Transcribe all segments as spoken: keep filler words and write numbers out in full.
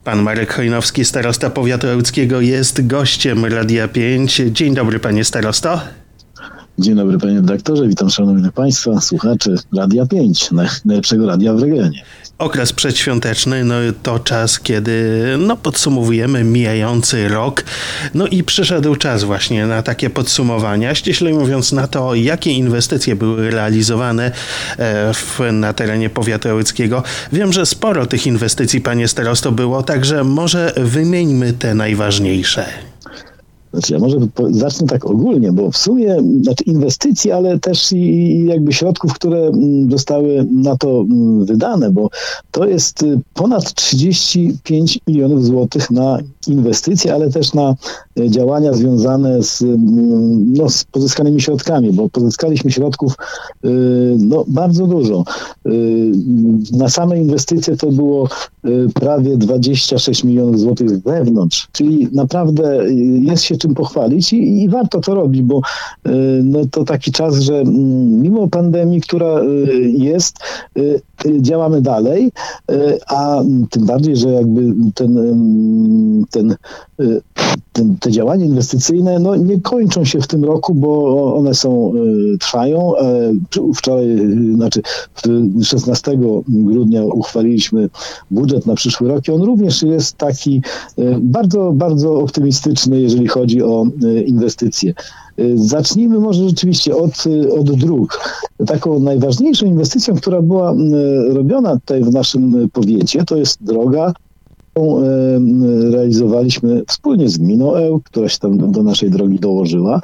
Pan Marek Chojnowski, starosta powiatu ełckiego, jest gościem Radia pięć. Dzień dobry, panie starosto. Dzień dobry, panie redaktorze. Witam szanownych państwa, słuchaczy Radia pięć, najlepszego radia w regionie. Okres przedświąteczny, no to czas, kiedy no, podsumowujemy mijający rok. No i przyszedł czas właśnie na takie podsumowania, ściślej mówiąc na to, jakie inwestycje były realizowane w, na terenie powiatu ełckiego. Wiem, że sporo tych inwestycji, panie starosto, było, także może wymieńmy te najważniejsze. Znaczy, ja może zacznę tak ogólnie, bo w sumie znaczy inwestycje, ale też i jakby środków, które zostały na to wydane, bo to jest ponad trzydzieści pięć milionów złotych na inwestycje, ale też na działania związane z, no, z pozyskanymi środkami, bo pozyskaliśmy środków no, bardzo dużo. Na same inwestycje to było prawie dwadzieścia sześć milionów złotych z zewnątrz, czyli naprawdę jest się czym pochwalić i, i warto to robić, bo no, to taki czas, że mimo pandemii, która jest, działamy dalej, a tym bardziej, że jakby ten, ten, ten, te działania inwestycyjne no, nie kończą się w tym roku, bo one są, trwają. Wczoraj, znaczy szesnastego grudnia uchwaliliśmy budżet na przyszły rok i on również jest taki bardzo, bardzo optymistyczny, jeżeli chodzi o inwestycje. Zacznijmy może rzeczywiście od, od dróg. Taką najważniejszą inwestycją, która była robiona tutaj w naszym powiecie, to jest droga, którą realizowaliśmy wspólnie z gminą Ełk, która się tam do naszej drogi dołożyła,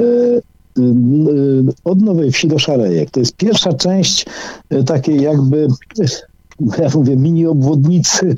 od Nowej Wsi do Szarejek. To jest pierwsza część takiej jakby, ja mówię, mini obwodnicy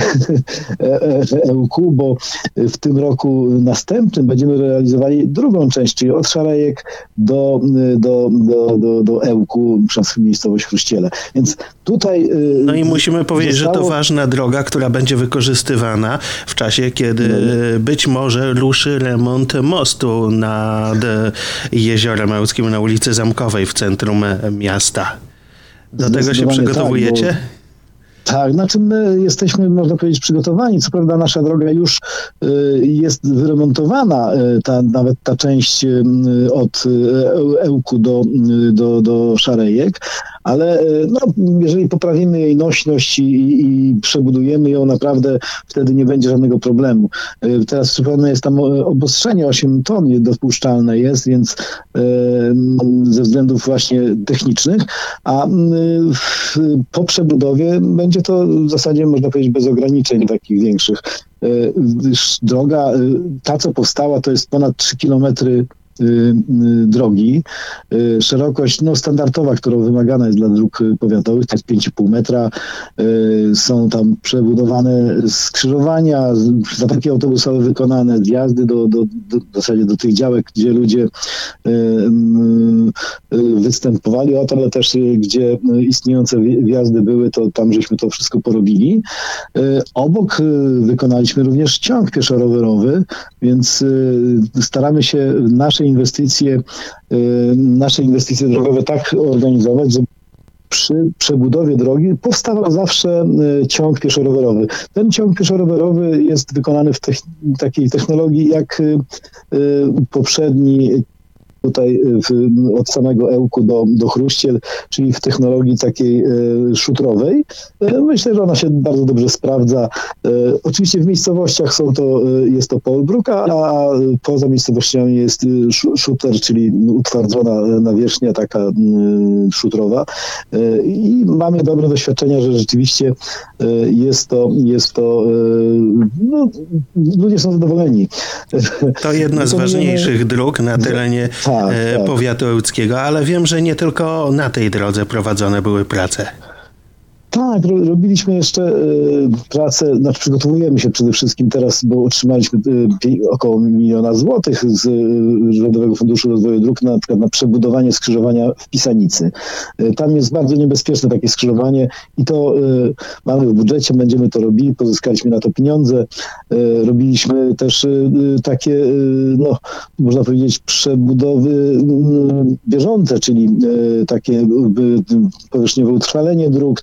Ełku, bo w tym roku następnym będziemy realizowali drugą część, czyli od Szarejek do, do, do, do, do Ełku przez miejscowość Chruściele. Więc tutaj... No i musimy powiedzieć, zostało... że to ważna droga, która będzie wykorzystywana w czasie, kiedy no. być może ruszy remont mostu nad Jeziorem Ełckim na ulicy Zamkowej w centrum miasta. Do tego się przygotowujecie? Tak, bo... Tak, znaczy my jesteśmy, można powiedzieć, przygotowani. Co prawda nasza droga już y, jest wyremontowana, y, ta, nawet ta część y, od y, Ełku do, y, do, do Szarejek, ale y, no, jeżeli poprawimy jej nośność i, i przebudujemy ją, naprawdę wtedy nie będzie żadnego problemu. Y, teraz przypomnę, jest tam obostrzenie osiem ton dopuszczalne jest, więc y, ze względów właśnie technicznych, a y, po przebudowie będzie to w zasadzie, można powiedzieć, bez ograniczeń takich większych. Droga, ta co powstała, to jest ponad trzy kilometry drogi. Szerokość no, standardowa, którą wymagana jest dla dróg powiatowych, to jest pięć i pół metra. Są tam przebudowane skrzyżowania, zapaki autobusowe wykonane, zjazdy do, do, do, w zasadzie do tych działek, gdzie ludzie występowali o to, ale też gdzie istniejące wjazdy były, to tam żeśmy to wszystko porobili. Obok wykonaliśmy również ciąg pieszo-rowerowy, więc staramy się nasze inwestycje, nasze inwestycje drogowe tak organizować, żeby przy przebudowie drogi powstawał zawsze ciąg pieszo-rowerowy. Ten ciąg pieszo-rowerowy jest wykonany w techn- takiej technologii jak poprzedni, tutaj w, od samego Ełku do, do Chruściel, czyli w technologii takiej e, szutrowej. E, myślę, że ona się bardzo dobrze sprawdza. E, oczywiście w miejscowościach są to, e, jest to Polbruk, a, a poza miejscowościami jest sz, szuter, czyli utwardzona nawierzchnia taka e, szutrowa. E, I mamy dobre doświadczenia, że rzeczywiście e, jest to, jest to e, no, ludzie są zadowoleni. To jedna z ważniejszych dróg na terenie tak, tak. powiatu ełckiego, ale wiem, że nie tylko na tej drodze prowadzone były prace. Tak, ro, robiliśmy jeszcze y, pracę, znaczy przygotowujemy się przede wszystkim teraz, bo otrzymaliśmy y, około miliona złotych z y, Rządowego Funduszu Rozwoju Dróg na, na przebudowanie skrzyżowania w Pisanicy. Y, tam jest bardzo niebezpieczne takie skrzyżowanie i to y, mamy w budżecie, będziemy to robili, pozyskaliśmy na to pieniądze. Y, robiliśmy też y, takie, y, no, można powiedzieć, przebudowy y, bieżące, czyli y, takie y, powierzchniowe utrwalenie dróg, to jest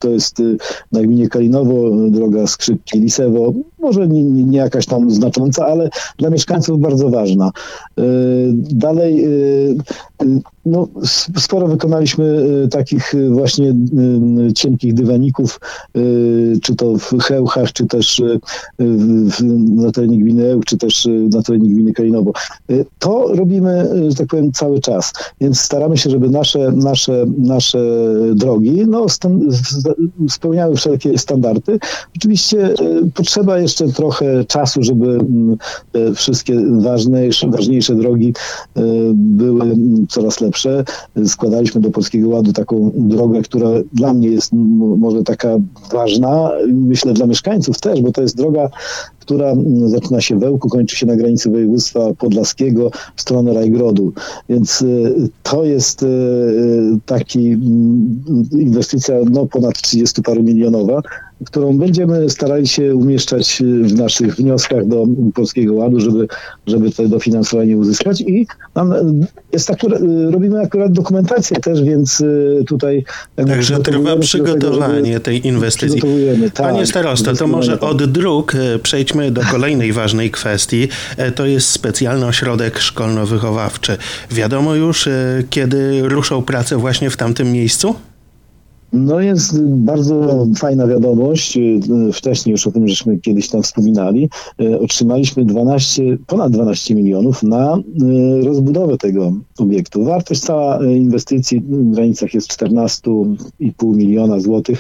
na gminie Kalinowo droga Skrzypki-Lisewo, może nie, nie, nie jakaś tam znacząca, ale dla mieszkańców bardzo ważna. Dalej, no, sporo wykonaliśmy takich właśnie cienkich dywaników, czy to w Chełchach, czy też w, na terenie gminy Ełk, czy też na terenie gminy Kalinowo. To robimy, że tak powiem, cały czas, więc staramy się, żeby nasze, nasze, nasze drogi no, spełniały wszelkie standardy. Oczywiście potrzeba jeszcze trochę czasu, żeby te wszystkie ważniejsze, ważniejsze drogi były coraz lepsze. Składaliśmy do Polskiego Ładu taką drogę, która dla mnie jest może taka ważna, myślę dla mieszkańców też, bo to jest droga, która zaczyna się w Ełku, kończy się na granicy województwa podlaskiego w stronę Rajgrodu. Więc to jest taki inwestycja no, ponad trzydziestu paru milionowa, którą będziemy starali się umieszczać w naszych wnioskach do Polskiego Ładu, żeby, żeby to dofinansowanie uzyskać. I nam jest akurat, robimy akurat dokumentację też, więc tutaj... Także trwa przygotowanie tego, tej inwestycji. Tak, Panie starosto, to może od dróg przejdźmy do kolejnej ważnej kwestii. To jest specjalny ośrodek szkolno-wychowawczy. Wiadomo już, kiedy ruszą prace właśnie w tamtym miejscu? No jest bardzo fajna wiadomość. Wcześniej już o tym żeśmy kiedyś tam wspominali. Otrzymaliśmy dwanaście, ponad dwanaście milionów na rozbudowę tego obiektu. Wartość cała inwestycji w granicach jest czternaście i pół miliona złotych.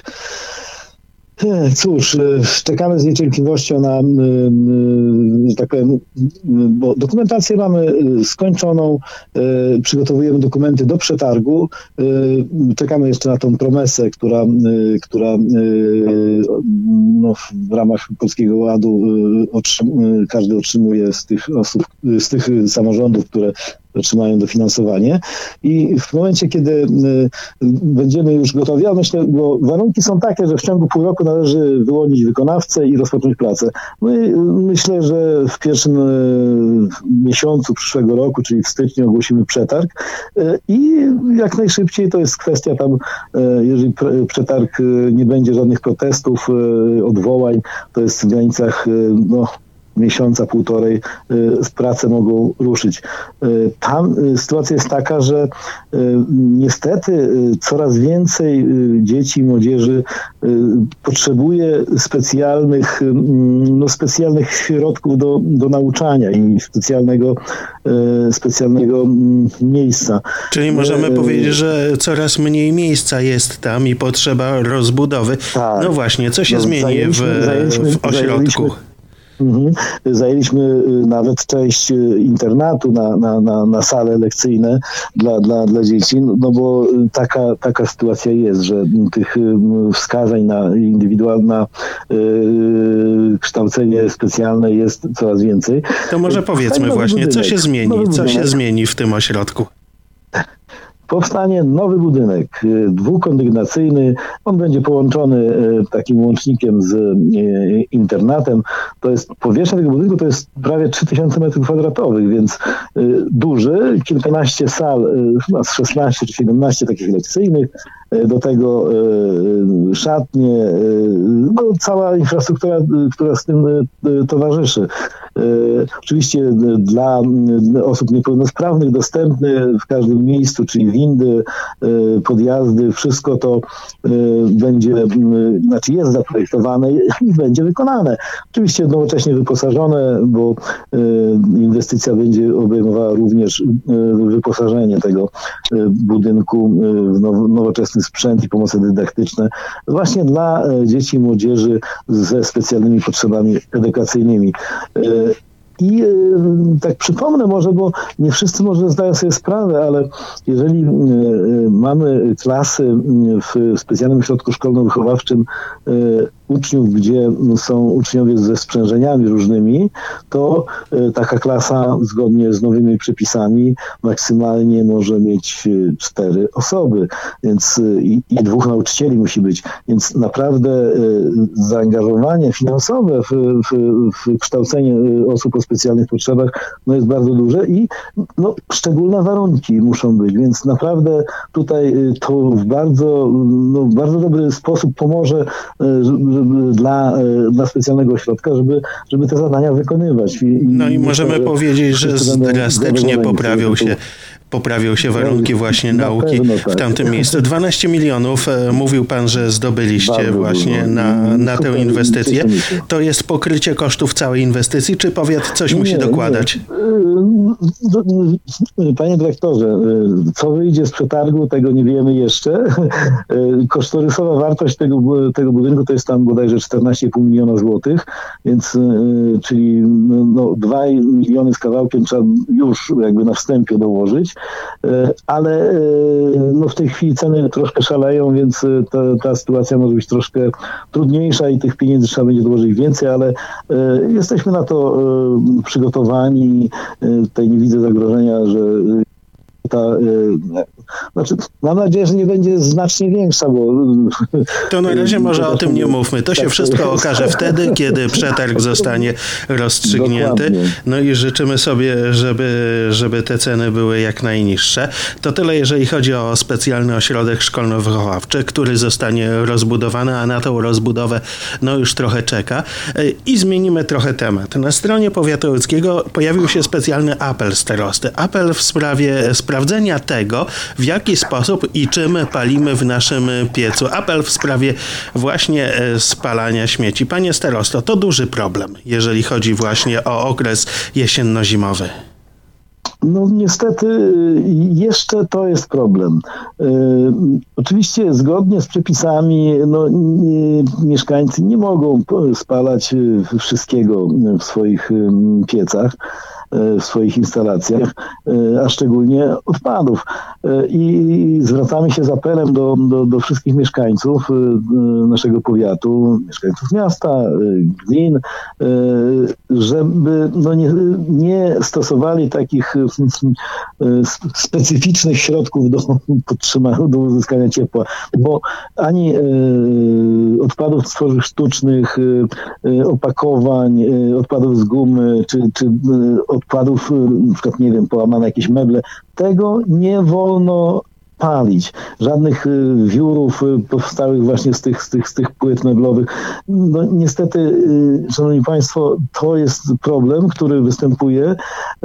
Cóż, czekamy z niecierpliwością na, że tak powiem, bo dokumentację mamy skończoną, przygotowujemy dokumenty do przetargu, czekamy jeszcze na tą promesę, która, która no, w ramach Polskiego Ładu otrzym, każdy otrzymuje z tych osób, z tych samorządów, które otrzymają dofinansowanie i w momencie, kiedy y, będziemy już gotowi, ja myślę, bo warunki są takie, że w ciągu pół roku należy wyłonić wykonawcę i rozpocząć pracę. My, myślę, że w pierwszym y, miesiącu przyszłego roku, czyli w styczniu ogłosimy przetarg y, i jak najszybciej to jest kwestia tam, y, jeżeli pre, przetarg y, nie będzie żadnych protestów, y, odwołań, to jest w granicach y, no, miesiąca, półtorej prace mogą ruszyć. Tam sytuacja jest taka, że niestety coraz więcej dzieci i młodzieży potrzebuje specjalnych, no specjalnych środków do, do nauczania i specjalnego, specjalnego miejsca. Czyli możemy powiedzieć, że coraz mniej miejsca jest tam i potrzeba rozbudowy. Tak. No właśnie, co się no, zmieni zajęliśmy, w, zajęliśmy, w ośrodku? Mhm. Zajęliśmy nawet część internatu na, na, na, na sale lekcyjne dla, dla, dla dzieci, no bo taka, taka sytuacja jest, że tych wskazań na indywidualne yy, kształcenie specjalne jest coraz więcej. To może powiedzmy właśnie, co się zmieni, co się zmieni w tym ośrodku? Powstanie nowy budynek, dwukondygnacyjny. On będzie połączony takim łącznikiem z internatem. To jest powierzchnia tego budynku to jest prawie trzy tysiące metrów kwadratowych, więc duży, kilkanaście sal, chyba z szesnaście czy siedemnaście takich lekcyjnych. Do tego szatnie, no, cała infrastruktura, która z tym towarzyszy. Oczywiście dla osób niepełnosprawnych dostępny w każdym miejscu, czyli windy, podjazdy, wszystko to będzie, znaczy jest zaprojektowane i będzie wykonane. Oczywiście nowocześnie wyposażone, bo inwestycja będzie obejmowała również wyposażenie tego budynku w nowoczesny sprzęt i pomoce dydaktyczne właśnie dla dzieci i młodzieży ze specjalnymi potrzebami edukacyjnymi. I tak przypomnę może, bo nie wszyscy może zdają sobie sprawę, ale jeżeli mamy klasy w specjalnym ośrodku szkolno-wychowawczym uczniów, gdzie są uczniowie ze sprzężeniami różnymi, to taka klasa zgodnie z nowymi przepisami maksymalnie może mieć cztery osoby, więc i, i dwóch nauczycieli musi być, więc naprawdę zaangażowanie finansowe w, w, w kształcenie osób o specjalnych potrzebach no jest bardzo duże i no, szczególne warunki muszą być, więc naprawdę tutaj to w bardzo, no, w bardzo dobry sposób pomoże żeby, dla, dla specjalnego ośrodka, żeby, żeby te zadania wykonywać. I, no i możemy to, powiedzieć, że drastycznie poprawią się Poprawią się warunki właśnie na nauki pewno, tak. w tamtym miejscu. dwanaście milionów mówił pan, że zdobyliście Bardzo właśnie dużo. na, na tę Super, inwestycję. cieszę się. To jest pokrycie kosztów całej inwestycji, czy powiat coś Nie, musi nie. dokładać? Panie dyrektorze, co wyjdzie z przetargu, tego nie wiemy jeszcze. Kosztorysowa wartość tego, tego budynku to jest tam bodajże czternaście i pół miliona złotych, więc czyli no, dwa miliony z kawałkiem trzeba już jakby na wstępie dołożyć. Ale no w tej chwili ceny troszkę szaleją, więc ta, ta sytuacja może być troszkę trudniejsza i tych pieniędzy trzeba będzie dołożyć więcej, ale jesteśmy na to przygotowani. Tutaj nie widzę zagrożenia, że ta, znaczy, mam nadzieję, że nie będzie znacznie większa, bo... To na razie może o tym nie mówmy. To się wszystko okaże wtedy, kiedy przetarg zostanie rozstrzygnięty. Dokładnie. No i życzymy sobie, żeby, żeby te ceny były jak najniższe. To tyle, jeżeli chodzi o specjalny ośrodek szkolno-wychowawczy, który zostanie rozbudowany, a na tą rozbudowę no już trochę czeka. I zmienimy trochę temat. Na stronie powiatu łódzkiego pojawił się specjalny apel starosty. Apel w sprawie sprawdzenia tego, w jaki sposób i czym palimy w naszym piecu. Apel w sprawie właśnie spalania śmieci. Panie starosto, to duży problem, jeżeli chodzi właśnie o okres jesienno-zimowy. No niestety jeszcze to jest problem. E, oczywiście zgodnie z przepisami no, nie, mieszkańcy nie mogą spalać wszystkiego w swoich piecach, w swoich instalacjach, a szczególnie odpadów. I zwracamy się z apelem do, do, do wszystkich mieszkańców naszego powiatu, mieszkańców miasta, gmin, żeby no nie, nie stosowali takich specyficznych środków do podtrzymania, do uzyskania ciepła, bo ani odpadów z tworzyw sztucznych, opakowań, odpadów z gumy, czy, czy odpadów, na przykład, nie wiem, połamane jakieś meble, tego nie wolno palić. Żadnych wiórów powstałych właśnie z tych, z tych, z tych płyt meblowych. No niestety, szanowni państwo, to jest problem, który występuje,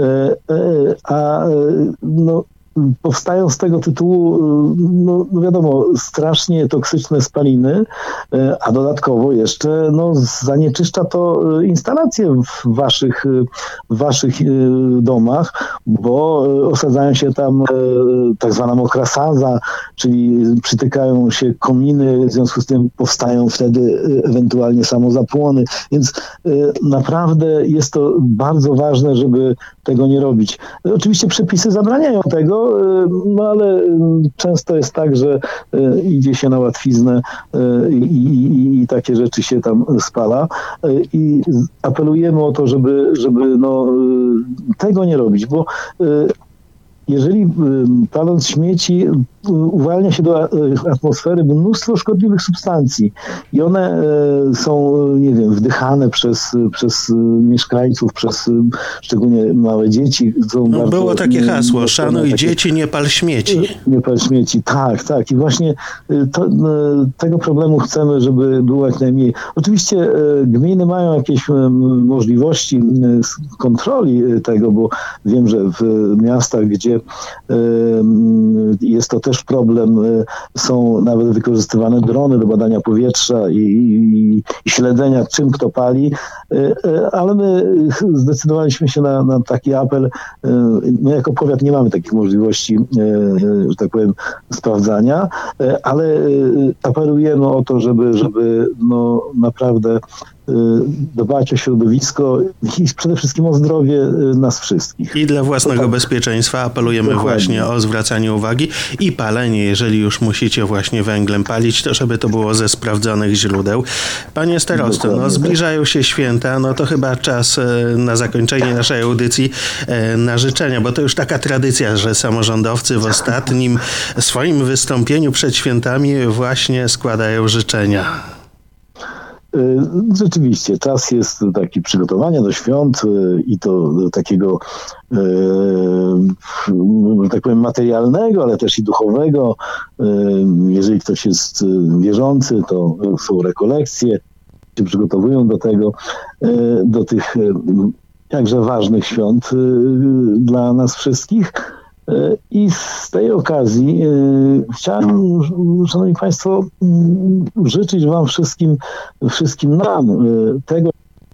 a no powstają z tego tytułu, no, no wiadomo, strasznie toksyczne spaliny, a dodatkowo jeszcze no, zanieczyszcza to instalacje w waszych, w waszych domach, bo osadzają się tam tak zwana mokra sadza, czyli przytykają się kominy, w związku z tym powstają wtedy ewentualnie samozapłony, więc naprawdę jest to bardzo ważne, żeby tego nie robić. Oczywiście przepisy zabraniają tego, no ale często jest tak, że idzie się na łatwiznę i, i, i takie rzeczy się tam spala i apelujemy o to, żeby, żeby no, tego nie robić, bo jeżeli paląc śmieci uwalnia się do atmosfery mnóstwo szkodliwych substancji i one są, nie wiem, wdychane przez, przez mieszkańców, przez szczególnie małe dzieci. Są no, bardzo, było takie hasło, szanuj takie, dzieci, nie pal śmieci. Nie pal śmieci, tak, tak. I właśnie to, tego problemu chcemy, żeby było jak najmniej. Oczywiście gminy mają jakieś możliwości kontroli tego, bo wiem, że w miastach, gdzie jest to też problem, są nawet wykorzystywane drony do badania powietrza i, i, i śledzenia, czym kto pali, ale my zdecydowaliśmy się na, na taki apel. My jako powiat nie mamy takich możliwości, że tak powiem, sprawdzania, ale apelujemy o to, żeby, żeby no naprawdę dbać o środowisko i przede wszystkim o zdrowie nas wszystkich. I dla własnego tak. bezpieczeństwa apelujemy Dokładnie. właśnie o zwracanie uwagi i palenie, jeżeli już musicie właśnie węglem palić, to żeby to było ze sprawdzonych źródeł. Panie starosto, no zbliżają się święta, no to chyba czas na zakończenie naszej audycji na życzenia, bo to już taka tradycja, że samorządowcy w ostatnim swoim wystąpieniu przed świętami właśnie składają życzenia. Rzeczywiście, czas jest taki przygotowania do świąt i to do takiego, że tak powiem, materialnego, ale też i duchowego. Jeżeli ktoś jest wierzący, to są rekolekcje, się przygotowują do tego, do tych jakże ważnych świąt dla nas wszystkich. I z tej okazji chciałem, szanowni państwo, życzyć wam wszystkim, wszystkim nam tego,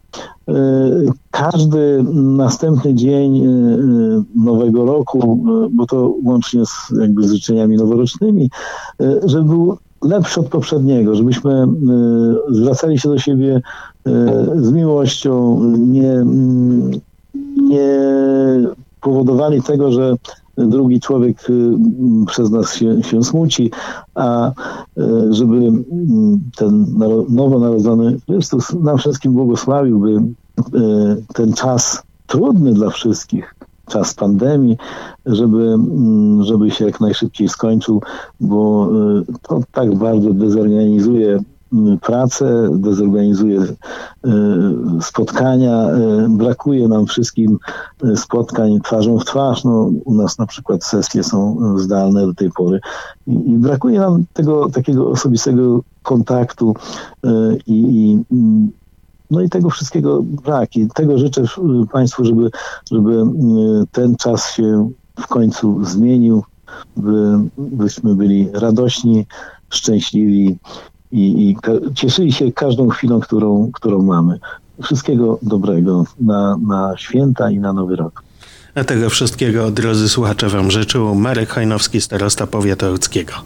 każdy następny dzień nowego roku, bo to łącznie z, jakby z życzeniami noworocznymi, żeby był lepszy od poprzedniego, żebyśmy zwracali się do siebie z miłością, nie, nie powodowali tego, że drugi człowiek przez nas się, się smuci, a żeby ten nowonarodzony Chrystus nam wszystkim błogosławił, by ten czas trudny dla wszystkich, czas pandemii, żeby, żeby się jak najszybciej skończył, bo to tak bardzo dezorganizuje pracę, dezorganizuje spotkania, brakuje nam wszystkim spotkań twarzą w twarz. No, u nas na przykład sesje są zdalne do tej pory i, i brakuje nam tego takiego osobistego kontaktu i, i no i tego wszystkiego brak. I tego życzę państwu, żeby, żeby ten czas się w końcu zmienił, by, byśmy byli radośni, szczęśliwi i, i cieszyli się każdą chwilą, którą, którą mamy. Wszystkiego dobrego na, na święta i na Nowy Rok. A tego wszystkiego, drodzy słuchacze, wam życzył Marek Hojnowski, starosta powiatu ełckiego.